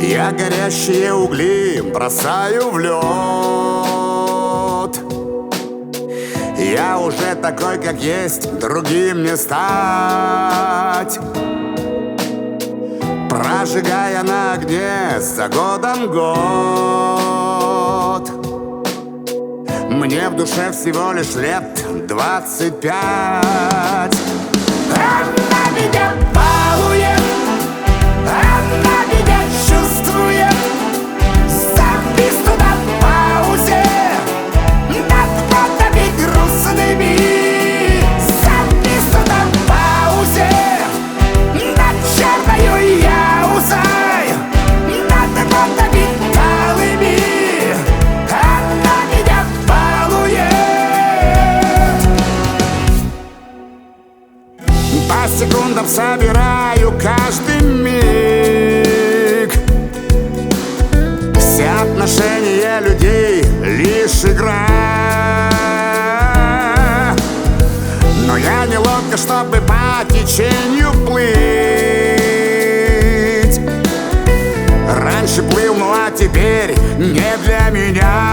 Я горящие угли бросаю в лед. Я уже такой, как есть, другим не стать. Прожигая на огне за годом год. Мне в душе всего лишь лет 25. Она меня балует, она меня чувствует. Завис на паузе над фотами грустными. Завис на паузе над черною яузой, над фотами талыми. Она меня балует. По секундам собираю каждый миг. Все отношения людей лишь игра. Но я неловко, чтобы по течению плыть. Раньше плыл, ну а теперь не для меня.